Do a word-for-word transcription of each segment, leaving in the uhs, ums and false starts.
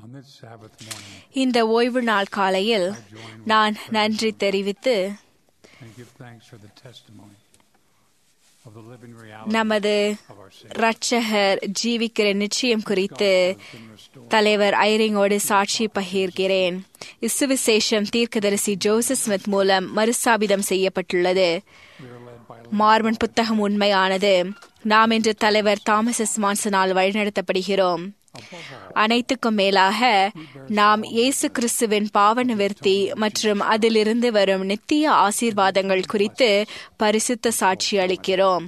இந்த ஓய்வு நாள் காலையில் நான் நன்றி தெரிவித்து நமது இரட்சகர் ஜீவிக்கிற நிச்சயம் குறித்து தலைவர் ஐரிங்கோடு சாட்சி பகிர்கிறேன். இசுவிசேஷம் தீர்க்கதரிசி ஜோசப் ஸ்மித் மூலம் மறுசாபிதம் செய்யப்பட்டுள்ளது. மார்மன் புத்தகம் உண்மையானது. நாம் இன்று தலைவர் தாமஸ் எஸ் மான்சனால் வழிநடத்தப்படுகிறோம். அனைத்துக்கும் மேலாக நாம் இயேசு கிறிஸ்துவின் பாவ நிவர்த்தி மற்றும் அதிலிருந்து வரும் நித்திய ஆசீர்வாதங்கள் குறித்து பரிசுத்த சாட்சி அளிக்கிறோம்.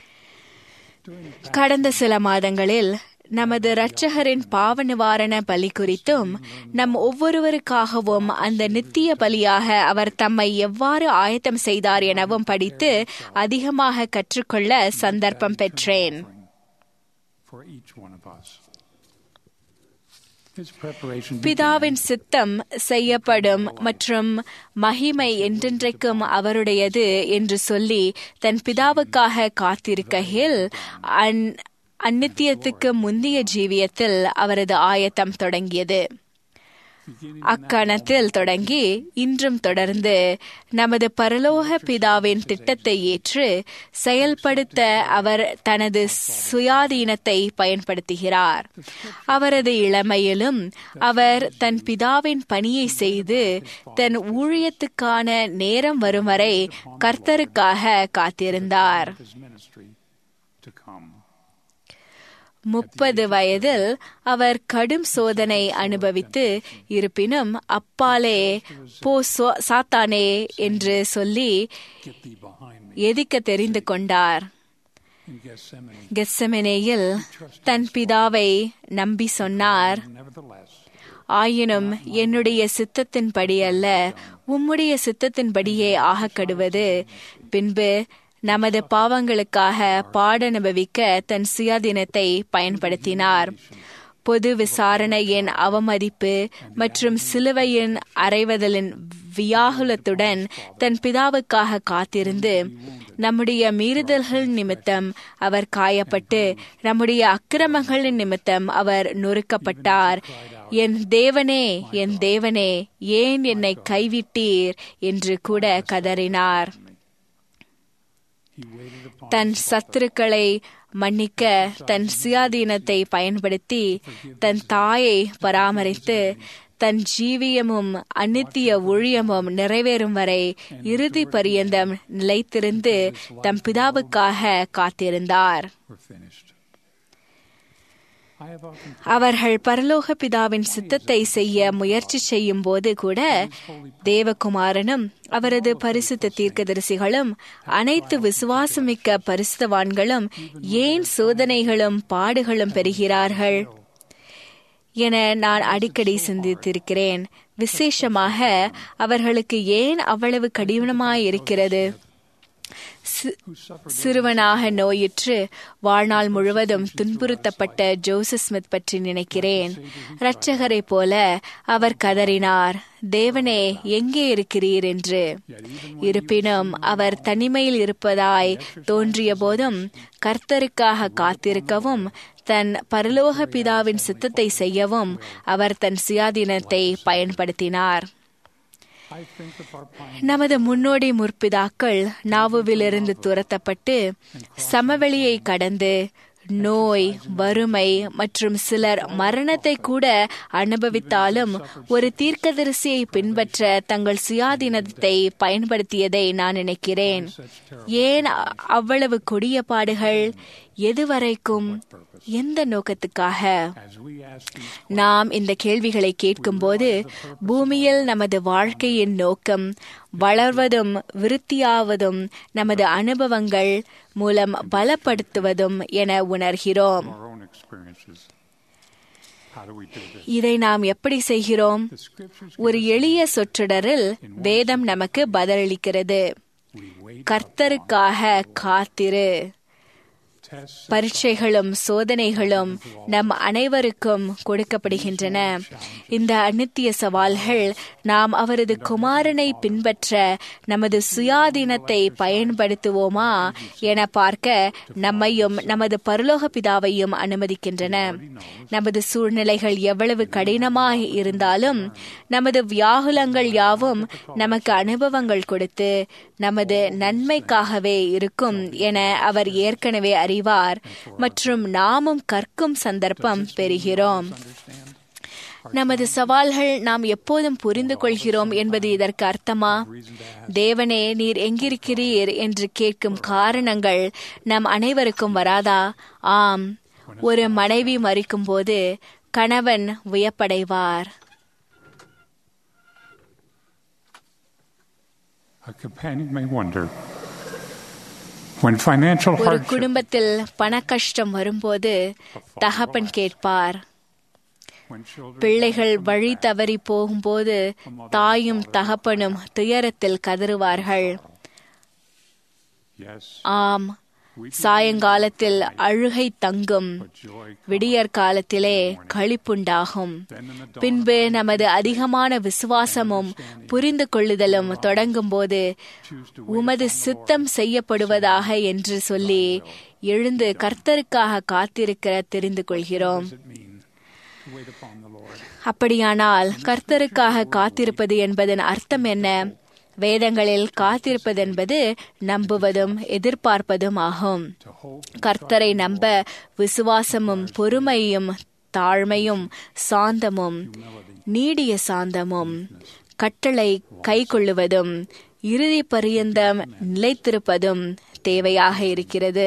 கடந்த சில மாதங்களில் நமது இரட்சகரின் பாவ நிவாரண பலி குறித்தும் நம் ஒவ்வொருவருக்காகவும் அந்த நித்திய பலியாக அவர் தம்மை எவ்வாறு ஆயத்தம் செய்தார் எனவும் படித்து அதிகமாக கற்றுக்கொள்ள சந்தர்ப்பம் பெற்றேன். பிதாவின் சித்தம் செய்யப்படும் மற்றும் மகிமை என்றென்றைக்கும் அவருடையது என்று சொல்லி தன் பிதாவுக்காக காத்திருக்கையில் அந் அந்நித்தியத்துக்கு முந்தைய ஜீவியத்தில் அவரது ஆயத்தம் தொடங்கியது. அக்கணத்தில் தொடங்கி இன்றும் தொடர்ந்து நமது பரலோக பிதாவின் திட்டத்தை ஏற்று செயல்படுத்த அவர் தனது சுயாதீனத்தை பயன்படுத்துகிறார். அவரது இளமையிலும் அவர் தன் பிதாவின் பணியை செய்து தன் ஊழியத்துக்கான நேரம் வரும் வரை கர்த்தருக்காக காத்திருந்தார். முப்பது வயதில் அவர் கடும் சோதனை அனுபவித்து இருப்பினும் அப்பாலே போ சாத்தானே என்று சொல்லி எதிக்க தெரிந்து கொண்டார். கெத்செமனேயில் தன் பிதாவை நம்பி சொன்னார், ஆயினும் என்னுடைய சித்தத்தின்படி அல்ல, உம்முடைய சித்தத்தின்படியே ஆகக்கடுவது. பின்பு நமது பாவங்களுக்காக பாடனுபவிக்க தன் சுயாதீனத்தை பயன்படுத்தினார். பொது விசாரணையின் அவமதிப்பு மற்றும் சிலுவையின் அறைவதலின் வியாகுலத்துடன் தன் பிதாவுக்காக காத்திருந்து நம்முடைய மீறுதல்கள் நிமித்தம் அவர் காயப்பட்டு நம்முடைய அக்கிரமங்களின் நிமித்தம் அவர் நொறுக்கப்பட்டார். என் தேவனே, என் தேவனே, ஏன் என்னை கைவிட்டீர் என்று கூட கதறினார். தன் சத்துருக்களை மன்னிக்க தன் சுயாதீனத்தை பயன்படுத்தி தன் தாயை பராமரித்து தன் ஜீவியமும் அநித்திய ஊழியமும் நிறைவேறும் வரை இறுதி பரியந்தம் நிலைத்திருந்து தம் பிதாவுக்காக காத்திருந்தார். அவர்கள் பரலோக பிதாவின் சித்தத்தை செய்ய முயற்சி செய்யும் போது கூட தேவகுமாரனும் அவரது பரிசுத்த தீர்க்கதரிசிகளும் அனைத்து விசுவாசமிக்க பரிசுத்தவான்களும் ஏன் சோதனைகளும் பாடுகளும் பெறுகிறார்கள் என நான் அடிக்கடி சிந்தித்திருக்கிறேன். விசேஷமாக அவர்களுக்கு ஏன் அவ்வளவு கடினமாயிருக்கிறது? சிறுவனாக நோயுற்று வாழ்நாள் முழுவதும் துன்புறுத்தப்பட்ட ஜோசப் ஸ்மித் பற்றி நினைக்கிறேன். இரட்சகரை போல அவர் கதறினார், தேவனே எங்கே இருக்கிறீர் என்று. இருப்பினும் அவர் தனிமையில் இருப்பதாய் தோன்றிய போதும் கர்த்தருக்காக காத்திருக்கவும் தன் பரலோக பிதாவின் சித்தத்தை செய்யவும் அவர் தன் சுயாதீனத்தை பயன்படுத்தினார். நமது முன்னோடி முற்பிதாக்கள் நாவுவிலிருந்து துரத்தப்பட்டு சமவெளியை கடந்து நோய், வறுமை மற்றும் சிலர் மரணத்தை கூட அனுபவித்தாலும் ஒரு தீர்க்கதரிசியை பின்பற்ற தங்கள் சுயாதீனத்தை பயன்படுத்தியதை நான் நினைக்கிறேன். ஏன் அவ்வளவு கொடிய பாடுகள்? எதுவரைக்கும்? எந்த நோக்கத்துக்காக? நாம் இந்த கேள்விகளை கேட்கும்போது பூமியில் நமது வாழ்க்கையின் நோக்கம் வளர்வதும் விருத்தியாவதும் நமது அனுபவங்கள் மூலம் பலப்படுத்துவதும் என உணர்கிறோம். இதை நாம் எப்படி செய்கிறோம்? ஒரு எளிய சொற்றொடரில் வேதம் நமக்கு பதிலளிக்கிறது. கர்த்தருக்காக காத்திரு. பரீட்சைகளும் சோதனைகளும் நம் அனைவருக்கும் கொடுக்கப்படுகின்றன. இந்த அநித்திய சவால்கள் நாம் அவரது குமாரனை பின்பற்ற நமது சுயாதீனத்தை பயன்படுத்துவோமா என பார்க்க நம்மையும் நமது பரலோக பிதாவையும் அனுமதிக்கின்றன. நமது சூழ்நிலைகள் எவ்வளவு கடினமாய் இருந்தாலும் நமது வியாகுலங்கள் யாவும் நமக்கு அனுபவங்கள் கொடுத்து நமது நன்மைக்காகவே இருக்கும் என அவர் ஏற்கனவே அறிவார் மற்றும் நாமும் கற்கும் சந்தர்ப்பம் பெறுகிறோம். நமது சவால்கள் நாம் எப்போதும் புரிந்து கொள்கிறோம் என்பது இதற்கு அர்த்தமா? தேவனே, நீர் எங்கிருக்கிறீர் என்று கேட்கும் காரணங்கள் நம் அனைவருக்கும் வராதா? ஆம், ஒரு மனைவி மரிக்கும் போது கணவன் வியப்படைவார். ஒரு குடும்பத்தில் பண கஷ்டம் வரும்போது தகப்பன் கேட்பார். பிள்ளைகள் வழி தவறி போகும்போது தாயும் தகப்பனும் துயரத்தில் கதறுவார்கள். ஆம், சாயங்காலத்தில் அழுகை தங்கும், விடியற் காலத்திலே களிப்புண்டாகும். பின்பு நமது அதிகமான விசுவாசமும் புரிந்து கொள்ளுதலும் தொடங்கும் போது உமது சித்தம் செய்யப்படுவதாக என்று சொல்லி எழுந்து கர்த்தருக்காக காத்திருக்க தெரிந்து கொள்கிறோம். அப்படியானால் கர்த்தருக்காக காத்திருப்பது என்பதன் அர்த்தம் என்ன? வேதங்களில் காத்திருப்பதென்பது நம்புவதும் எதிர்பார்ப்பதும் ஆகும். கர்த்தரை நம்ப விசுவாசமும் பொறுமையும் தாழ்மையும் சாந்தமும் நீடிய சாந்தமும் கட்டளை கை கொள்ளுவதும் இறுதி பரியந்தம் நிலைத்திருப்பதும் தேவையாக இருக்கிறது.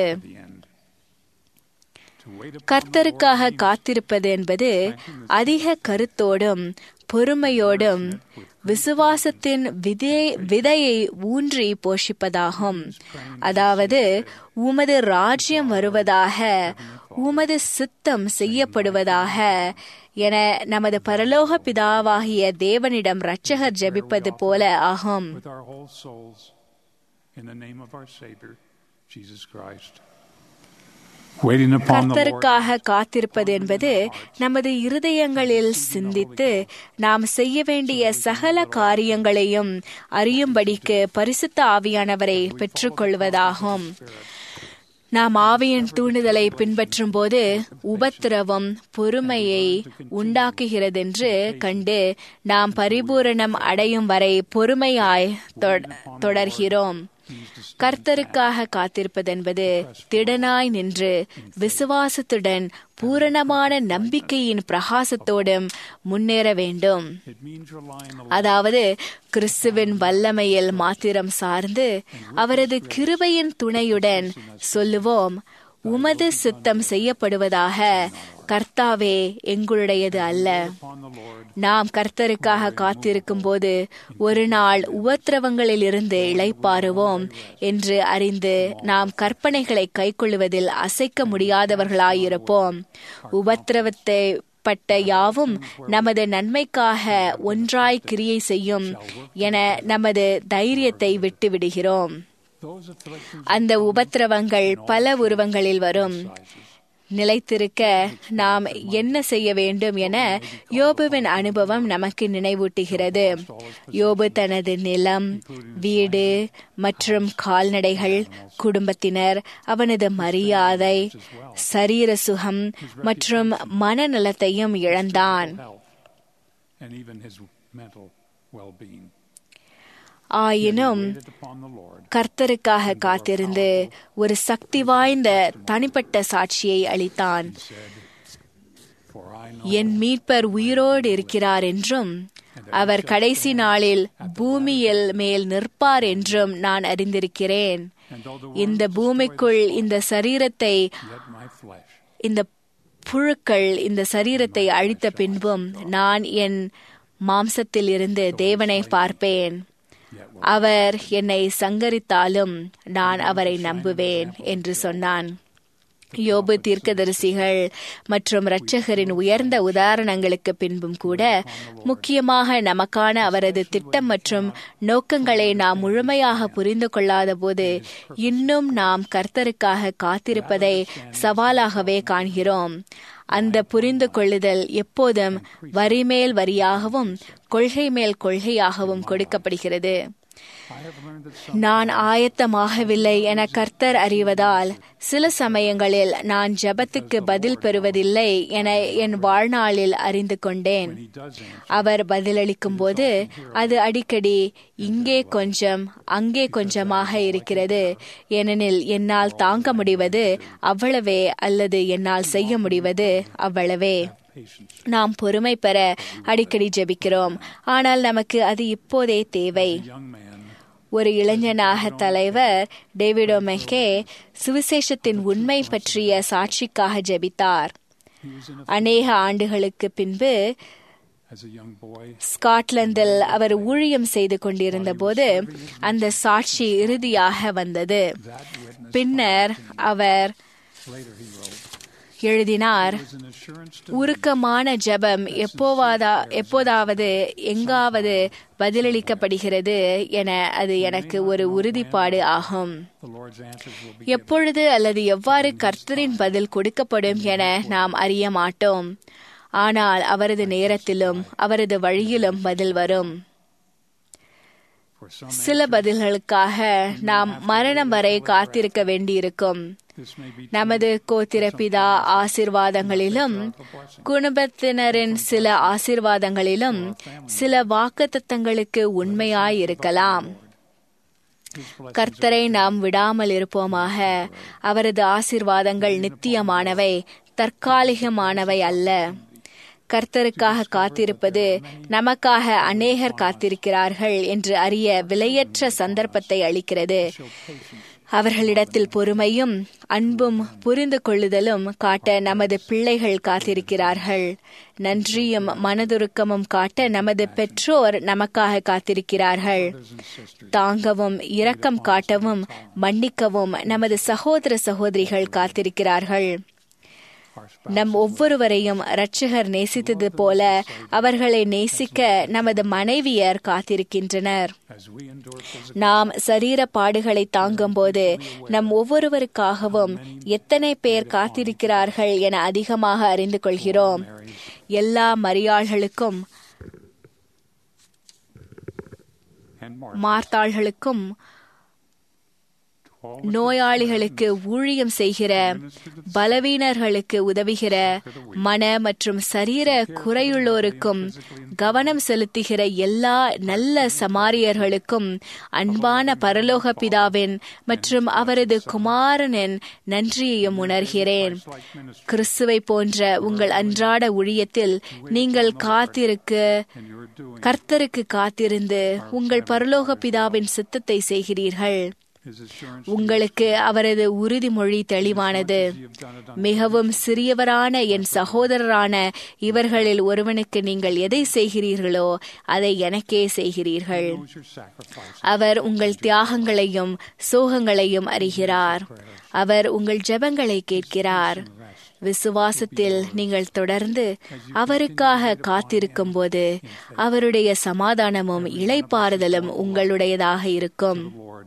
கர்த்தருக்காக காத்திருப்பது என்பது அதிக கருத்தோடும் பொறுமையோடும் விசுவாசத்தின் விதை விதையை ஊன்றி போஷிப்பதாகும். அதாவது, உமது ராஜ்யம் வருவதாக, உமது சித்தம் செய்யப்படுவதாக என நமது பரலோக பிதாவாகிய தேவனிடம் இரட்சகர் ஜெபிப்பது போல ஆகும். கர்த்தருக்காக காத்திருப்பது என்பது நமது இருதயங்களில் சிந்தித்து நாம் செய்ய வேண்டிய சகல காரியங்களையும் அறியும்படிக்கு பரிசுத்த ஆவியானவரை பெற்றுக்கொள்வதாகும். நாம் ஆவியின் தூண்டுதலை பின்பற்றும் போது உபத்திரவம் பொறுமையை உண்டாக்குகிறதென்று கண்டு நாம் பரிபூரணம் அடையும் வரை பொறுமையாய் தொடர்கிறோம். கர்த்தருக்காக காத்திருப்பதென்பது திடனாய் நின்று விசுவாசத்துடன் பூரணமான நம்பிக்கையின் பிரகாசத்தோடும் முன்னேற வேண்டும். அதாவது, கிறிஸ்துவின் வல்லமையில் மாத்திரம் சார்ந்து அவரது கிருபையின் துணையுடன் சொல்லுவோம், உமது சித்தம் செய்யப்படுவதாக, கர்த்தாவே எங்களுடையது அல்ல. நாம் கர்த்தருக்காக காத்திருக்கும் போது ஒரு நாள் உபத்திரவங்களில் இருந்து இளைப்பாறுவோம் என்று அறிந்து நாம் கற்பனைகளை கைக்கொள்ளுவதில் அசைக்க முடியாதவர்களாயிருப்போம். உபத்திரவத்தை பட்ட யாவும் நமது நன்மைக்காக ஒன்றாய் கிரியை செய்யும் என நமது தைரியத்தை விட்டு விடுகிறோம். அந்த உபத்திரவங்கள் பல உருவங்களில் வரும். நிலைத்திருக்க நாம் என்ன செய்ய வேண்டும் என யோபுவின் அனுபவம் நமக்கு நினைவூட்டுகிறது. யோபு தனது நிலம், வீடு மற்றும் கால்நடைகள், குடும்பத்தினர், அவனது மரியாதை, சரீர சுகம் மற்றும் மனநலத்தையும் இழந்தான். ஆயினும் கர்த்தருக்காக காத்திருந்து ஒரு சக்தி வாய்ந்த தனிப்பட்ட சாட்சியை அளித்தான். என் மீட்பர் உயிரோடு இருக்கிறார் என்றும் அவர் கடைசி நாளில் பூமியில் மேல் நிற்பார் என்றும் நான் அறிந்திருக்கிறேன். இந்த பூமிக்குள் இந்த சரீரத்தை இந்த புழுக்கள் இந்த சரீரத்தை அழித்த பின்பும் நான் என் மாம்சத்தில் இருந்து தேவனை பார்ப்பேன். அவர் என்னை சங்கரித்தாலும் நான் அவரை நம்புவேன் என்று சொன்னான். யோபு தீர்க்கதரிசிகள் மற்றும் இரட்சகரின் உயர்ந்த உதாரணங்களுக்கு பின்பும் கூட முக்கியமாக நமக்கான அவரது திட்டம் மற்றும் நோக்கங்களை நாம் முழுமையாக புரிந்து கொள்ளாத போது இன்னும் நாம் கர்த்தருக்காக காத்திருப்பதை சவாலாகவே காண்கிறோம். அந்த புரிந்து கொள்ளுதல் எப்போதும் வரி மேல் வரியாகவும் கொள்கை மேல் கொள்கையாகவும் கொடுக்கப்படுகிறது. நான் ஆயத்தமாகவில்லை என கர்த்தர் அறிவதால் சில சமயங்களில் நான் ஜெபத்துக்கு பதில் பெறுவதில்லை என என் வாழ்நாளில் அறிந்து கொண்டேன். அவர் பதிலளிக்கும் போது அது அடிக்கடி இங்கே கொஞ்சம் அங்கே கொஞ்சமாக இருக்கிறது, ஏனெனில் என்னால் தாங்க முடிவது அவ்வளவே அல்லது என்னால் செய்ய முடிவது அவ்வளவே. நாம் பொறுமை பெற அடிக்கடி ஜெபிக்கிறோம், ஆனால் நமக்கு அது இப்போதே தேவை. ஒரு இளைஞனாக தலைவர் டேவிடோ மெக்கே சுவிசேஷத்தின் உண்மை பற்றிய சாட்சிக்காக ஜெபித்தார். அநேக ஆண்டுகளுக்கு பின்பு ஸ்காட்லாந்தில் அவர் ஊழியம் செய்து கொண்டிருந்த போது அந்த சாட்சி இறுதியாக வந்தது. பின்னர் அவர் எழுதினார், உருக்கமான ஜெபம் எப்போவாதா எப்போதாவது எங்காவது பதிலளிக்கப்படுகிறது என அது எனக்கு ஒரு உறுதிப்பாடு ஆகும். எப்பொழுது அல்லது எவ்வாறு கர்த்தரின் பதில் கொடுக்கப்படும் என நாம் அறிய மாட்டோம், ஆனால் அவரது நேரத்திலும் அவரது வழியிலும் பதில் வரும். சில பதில்களுக்காக நாம் மரணம் வரை காத்திருக்க வேண்டியிருக்கும். நமது கோத்திரப்பிதா ஆசீர்வாதங்களிலும் குடும்பத்தினரின் சில ஆசீர்வாதங்களிலும் சில வாக்குத்தத்தங்களுக்கு உண்மையாயிருக்கலாம். கர்த்தரை நாம் விடாமல் இருப்போமாக. அவரது ஆசீர்வாதங்கள் நித்தியமானவை, தற்காலிகமானவை அல்ல. கர்த்தருக்காக காத்திருப்பது நமக்காக அநேகர் காத்திருக்கிறார்கள் என்று அறிய விலையற்ற சந்தர்ப்பத்தை அளிக்கிறது. அவர்களிடத்தில் பொறுமையும் அன்பும் புரிந்து கொள்ளுதலும் காட்ட நமது பிள்ளைகள் காத்திருக்கிறார்கள். நன்றியும் மனதுருக்கமும் காட்ட நமது பெற்றோர் நமக்காக காத்திருக்கிறார்கள். தாங்கவும் இரக்கம் காட்டவும் மன்னிக்கவும் நமது சகோதர சகோதரிகள் காத்திருக்கிறார்கள். நம் ஒவ்வொருவரையும் இரட்சகர் நேசித்தது போல அவர்களை நேசிக்க நமது மனைவியர் காத்திருக்கின்றனர். நாம் சரீர பாடுகளை தாங்கும் போது நம் ஒவ்வொருவருக்காகவும் எத்தனை பேர் காத்திருக்கிறார்கள் என அதிகமாக அறிந்து கொள்கிறோம். எல்லா மரியாள்களுக்கும் மார்த்தாள்களுக்கும் நோயாளிகளுக்கு ஊழியம் செய்கிற, பலவீனர்களுக்கு உதவுகிற, மன மற்றும் சரீர குறையுள்ளோருக்கும் கவனம் செலுத்துகிற எல்லா நல்ல சமாரியர்களுக்கும் அன்பான பரலோக பிதாவின் மற்றும் அவரது குமாரனின் நன்றியையும் உணர்கிறேன். கிறிஸ்துவை போன்ற உங்கள் அன்றாட ஊழியத்தில் நீங்கள் காத்திருக்க கர்த்தருக்கு காத்திருந்து உங்கள் பரலோக பிதாவின் சித்தத்தை செய்கிறீர்கள். உங்களுக்கு அவரது உறுதிமொழி தெளிவானது. மிகவும் சிறியவரான என் சகோதரரான இவர்களில் ஒருவனுக்கு நீங்கள் எதை செய்கிறீர்களோ அதை எனக்கே செய்கிறீர்கள். அவர் உங்கள் தியாகங்களையும் சோகங்களையும் அறிகிறார். அவர் உங்கள் ஜெபங்களை கேட்கிறார். விசுவாசத்தில் நீங்கள் தொடர்ந்து அவருக்காக காத்திருக்கும் போது அவருடைய சமாதானமும் இளைப்பாறுதலும் உங்களுடையதாக இருக்கும்.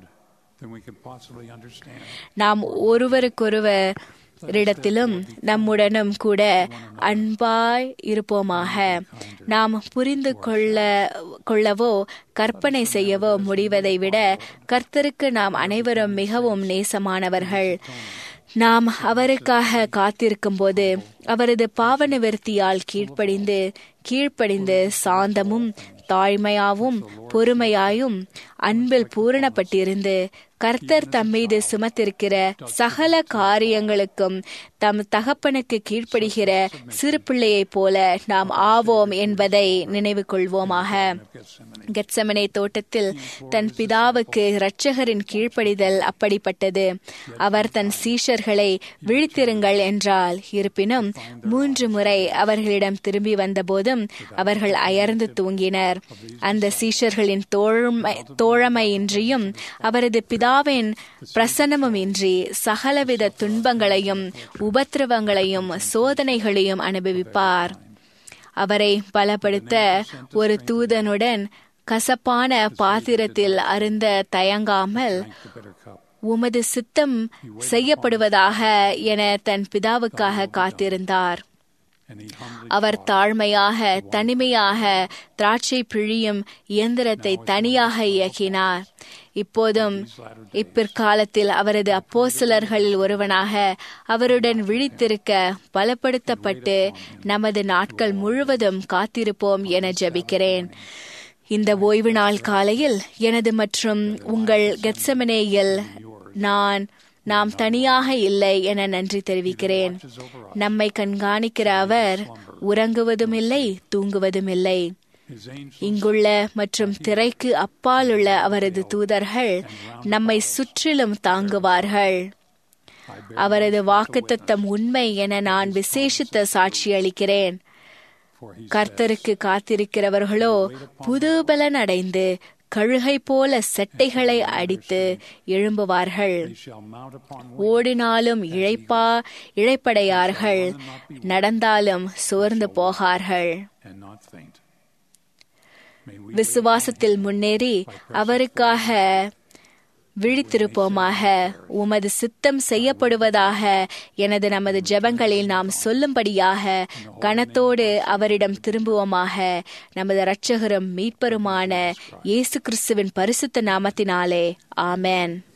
நாம் ஒருவருக்கொருவர் இடத்திலும் நம்முடனும் கூட அன்பாய் இருப்போமாக. நாம் புரிந்து கொள்ள கொள்ளவோ கற்பனை செய்யவோ முடிவதை விட கர்த்தருக்கு நாம் அனைவரும் மிகவும் நேசமானவர்கள். நாம் அவருக்காக காத்திருக்கும் போது அவரது பாவ நிவர்த்தியால் கீழ்ப்படிந்து கீழ்ப்படிந்து சாந்தமும் தாழ்மையாவும் பொறுமையாயும் அன்பில் பூரணப்பட்டிருந்து கர்த்தர் தம்மீது சுமத்திருக்கிற சகல காரியங்களுக்கும் தம் தகப்பனுக்கு கீழ்ப்படுகிற சிறு பிள்ளையைப் போல நாம் ஆவோம் என்பதை நினைவு கொள்வோமாக. கெத்செமனே தோட்டத்தில் தன் பிதாவுக்கு இரட்சகரின் கீழ்ப்படிதல் அப்படிப்பட்டது. அவர் தன் சீஷர்களை விழித்திருங்கள் என்றால், இருப்பினும் மூன்று முறை அவர்களிடம் திரும்பி வந்தபோதும் அவர்கள் அயர்ந்து தூங்கினர். அந்த சீஷர்களின் தோழமை தோழமையின்றியும் அவரது பிதாவின் பிரசன்னமும் இன்றி சகலவித துன்பங்களையும் உபத்திரவங்களையும் சோதனைகளையும் அனுபவிப்பார். அவரை பலப்படுத்த ஒரு தூதனுடன் கசப்பான பாத்திரத்தில் அருந்த தயங்காமல், உமது சித்தம் செய்யப்படுவதாக என தன் பிதாவுக்காக காத்திருந்தார். அவர் தாழ்மையாக தனிமையாக திராட்சை பிழியும் இயந்திரத்தை தனியாக இயக்கினார். இப்போதும் இப்பிற்காலத்தில் அவரது அப்போஸ்தலர்களில் ஒருவனாக அவருடன் விழித்திருக்க பலப்படுத்தப்பட்டு நமது நாட்கள் முழுவதும் காத்திருப்போம் என ஜெபிக்கிறேன். இந்த ஓய்வு நாள் காலையில் எனது மற்றும் உங்கள் கெத்செமனேயில் நான் நாம் தனியாக இல்லை என நன்றி தெரிவிக்கிறேன். நம்மை கண்காணிக்கிற அவர் உறங்குவதும் இல்லை, தூங்குவதும் இல்லை. இங்குள்ள மற்றும் திரைக்கு அப்பாலுள்ள அவரது தூதர்கள் நம்மை சுற்றிலும் தாங்குவார்கள். அவரது வாக்குத்தத்தம் உண்மை என நான் விசேஷித்த சாட்சி அளிக்கிறேன். கர்த்தருக்கு காத்திருக்கிறவர்களோ புதுபலன் அடைந்து கழுகை போல செட்டைகளை அடித்து எழும்புவார்கள். ஓடினாலும் இழைப்பா இழைப்படையார்கள், நடந்தாலும் சோர்ந்து போகார்கள். விசுவாசத்தில் முன்னேறி அவருக்காக விழித்திருப்போமாக. உமது சித்தம் செய்யப்படுவதாக எனது நமது ஜெபங்களில் நாம் சொல்லும்படியாக கனத்தோடு அவரிடம் திரும்புவோமாக. நமது இரட்சகரும் மீட்பருமான இயேசு கிறிஸ்துவின் பரிசுத்த நாமத்தினாலே ஆமென்.